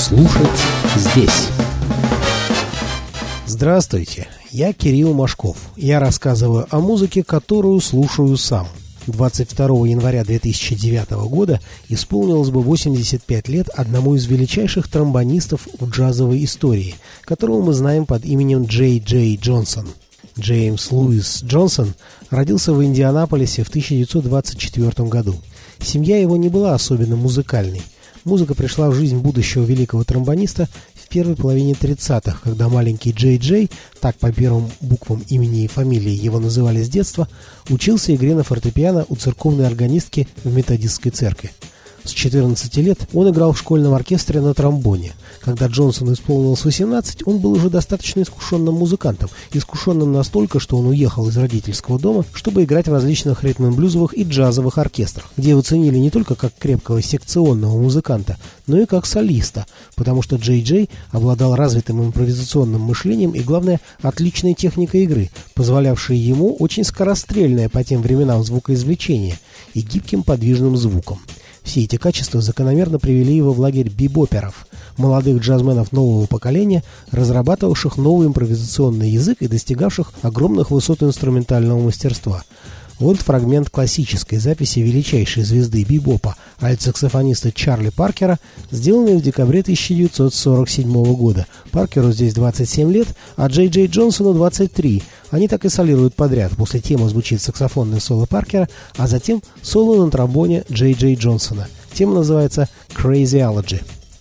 Слушать здесь. Здравствуйте, я Кирилл Машков. Я рассказываю о музыке, которую слушаю сам. 22 января 2009 года исполнилось бы 85 лет одному из величайших тромбонистов в джазовой истории, которого мы знаем под именем Джей Джей Джонсон. Джеймс Луис Джонсон родился в Индианаполисе в 1924 году. Семья его не была особенно музыкальной. Музыка пришла в жизнь будущего великого тромбониста в первой половине 30-х, когда маленький Джей Джей, так по первым буквам имени и фамилии его называли с детства, учился игре на фортепиано у церковной органистки в методистской церкви. С 14 лет он играл в школьном оркестре на тромбоне. Когда Джонсону исполнилось 18, он был уже достаточно искушенным музыкантом, искушенным настолько, что он уехал из родительского дома, чтобы играть в различных ритм-н-блюзовых и джазовых оркестрах, где его ценили не только как крепкого секционного музыканта, но и как солиста, потому что Джей Джей обладал развитым импровизационным мышлением и, главное, отличной техникой игры, позволявшей ему очень скорострельное по тем временам звукоизвлечение и гибким подвижным звуком. Все эти качества закономерно привели его в лагерь бибоперов, молодых джазменов нового поколения, разрабатывавших новый импровизационный язык и достигавших огромных высот инструментального мастерства. Вот фрагмент классической записи величайшей звезды бибопа, альт-саксофониста Чарли Паркера, сделанный в декабре 1947 года. Паркеру здесь 27 лет, а Джей Джей Джонсону 23. Они так и солируют подряд. После темы звучит саксофонное соло Паркера, а затем соло на тромбоне Джей Джей Джонсона. Тема называется «Crazyology».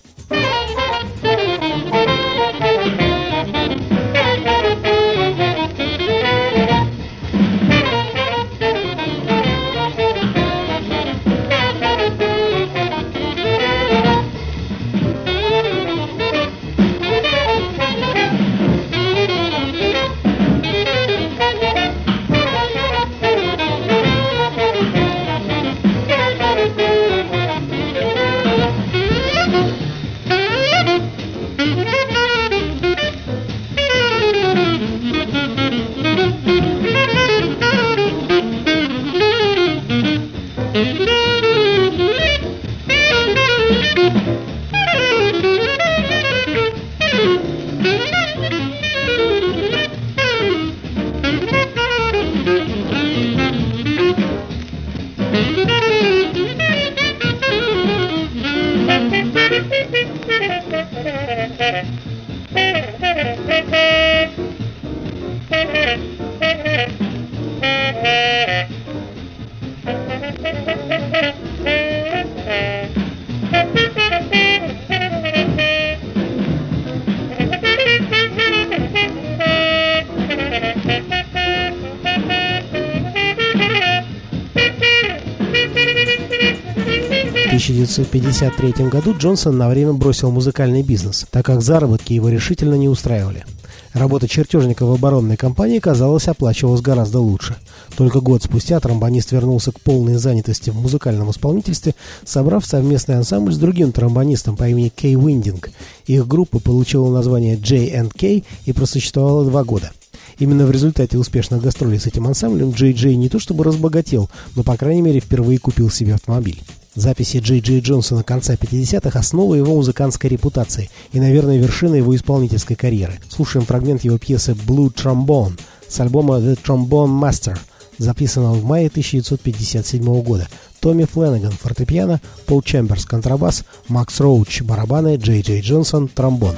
1953 году Джонсон на время бросил музыкальный бизнес, так как заработки его решительно не устраивали. Работа чертежника в оборонной компании, казалось, оплачивалась гораздо лучше. Только год спустя тромбонист вернулся к полной занятости в музыкальном исполнительстве, собрав совместный ансамбль с другим тромбонистом по имени Кей Уиндинг. Их группа получила название J&K и просуществовала 2 года. Именно в результате успешных гастролей с этим ансамблем Джей Джей не то чтобы разбогател, но, по крайней мере, впервые купил себе автомобиль. Записи Джей Джей Джонсона конца 50-х – основа его музыкантской репутации и, наверное, вершина его исполнительской карьеры. Слушаем фрагмент его пьесы «Blue Trombone» с альбома «The Trombone Master», записанного в мае 1957 года. Томми Фленнеган – фортепиано, Пол Чемберс – контрабас, Макс Роуч – барабаны, Джей Джей Джонсон – тромбон.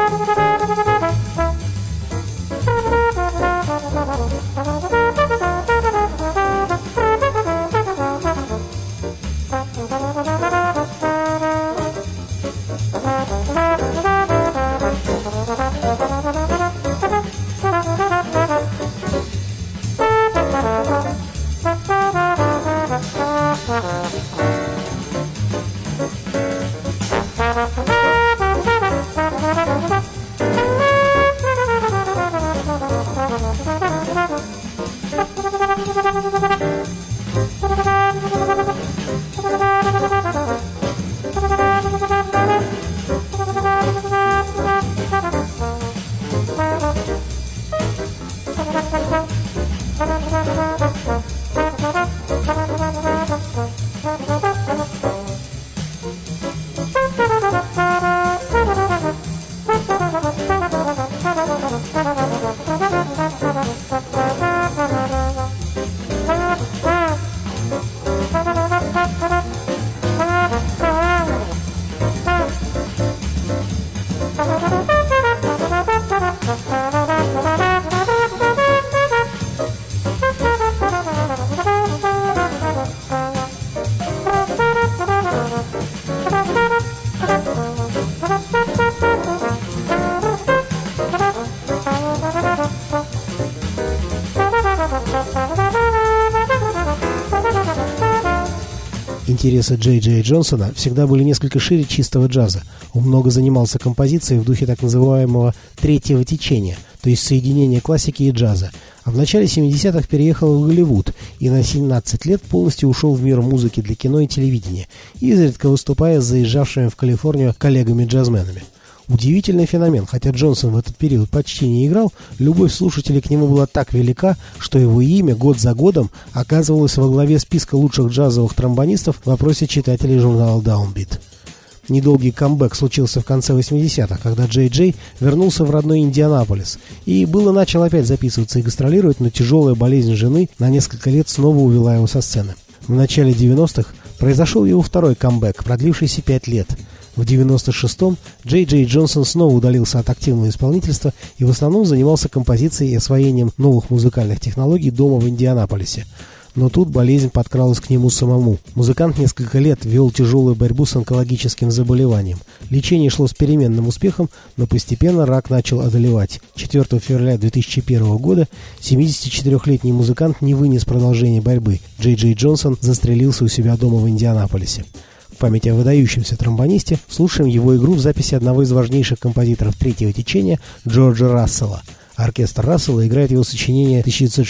Интересы Джей Джей Джонсона всегда были несколько шире чистого джаза. Он много занимался композицией в духе так называемого третьего течения, то есть соединения классики и джаза. А в начале 70-х переехал в Голливуд и на 17 лет полностью ушел в мир музыки для кино и телевидения, изредка выступая с заезжавшими в Калифорнию коллегами-джазменами. Удивительный феномен, хотя Джонсон в этот период почти не играл, любовь слушателей к нему была так велика, что его имя год за годом оказывалось во главе списка лучших джазовых тромбонистов в опросе читателей журнала Downbeat. Недолгий камбэк случился в конце 80-х, когда Джей Джей вернулся в родной Индианаполис и начал опять записываться и гастролировать, но тяжелая болезнь жены на несколько лет снова увела его со сцены. В начале 90-х произошел его второй камбэк, продлившийся 5 лет. В 96-м Джей Джей Джонсон снова удалился от активного исполнительства и в основном занимался композицией и освоением новых музыкальных технологий дома в Индианаполисе. Но тут болезнь подкралась к нему самому. Музыкант несколько лет вел тяжелую борьбу с онкологическим заболеванием. Лечение шло с переменным успехом, но постепенно рак начал одолевать. 4 февраля 2001 года 74-летний музыкант не вынес продолжения борьбы. Джей Джей Джонсон застрелился у себя дома в Индианаполисе. В память о выдающемся тромбонисте слушаем его игру в записи одного из важнейших композиторов третьего течения Джорджа Рассела. Оркестр Рассела играет его сочинение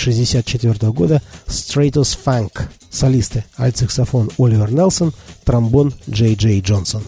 1964 года «Stratos Funk». Солисты – альтсаксофон Оливер Нелсон, тромбон Джей Джей Джонсон.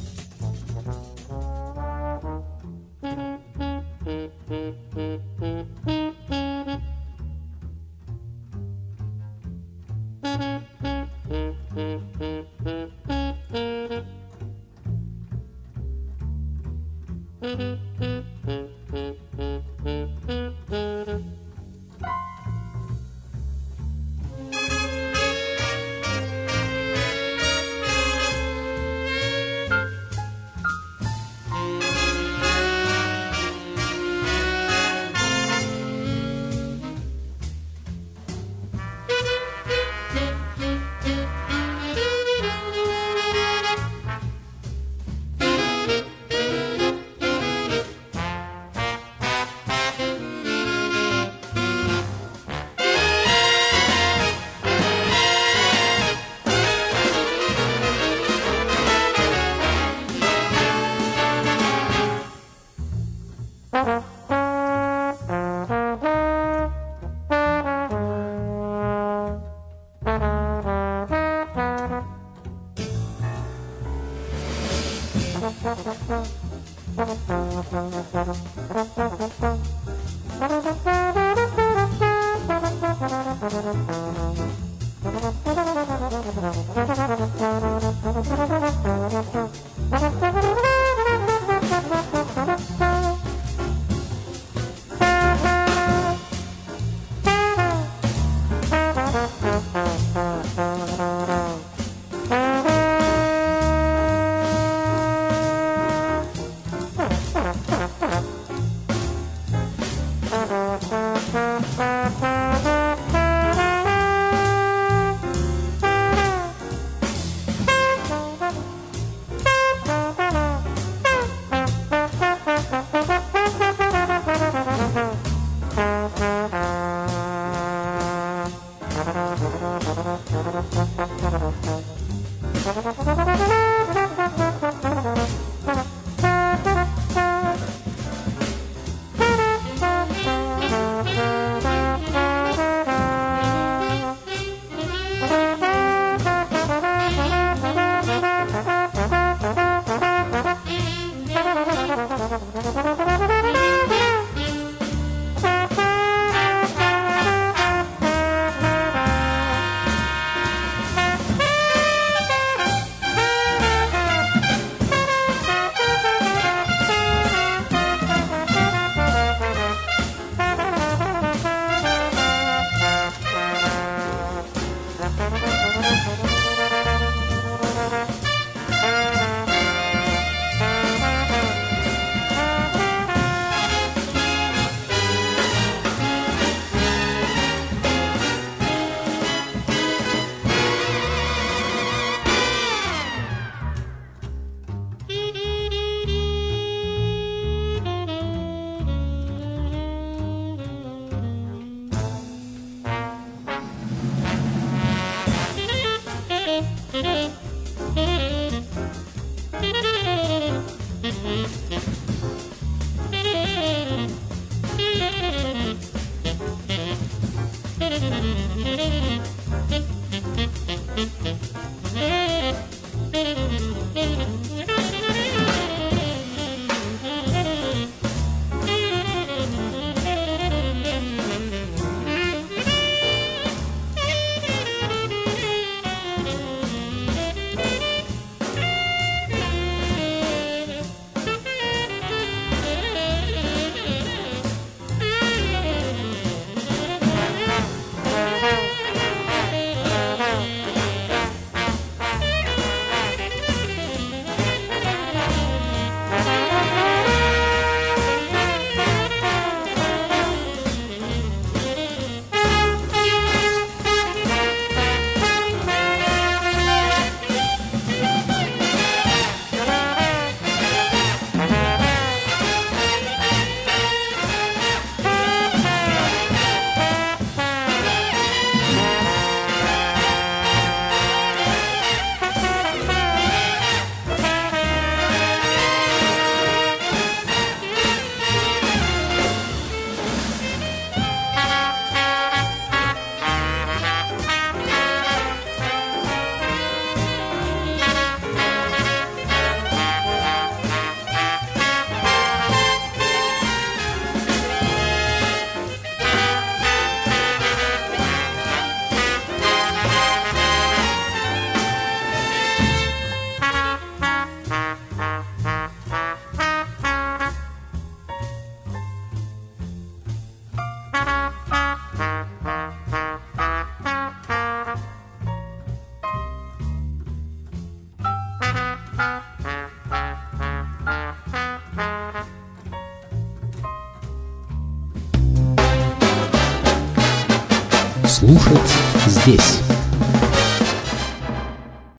Слушать здесь.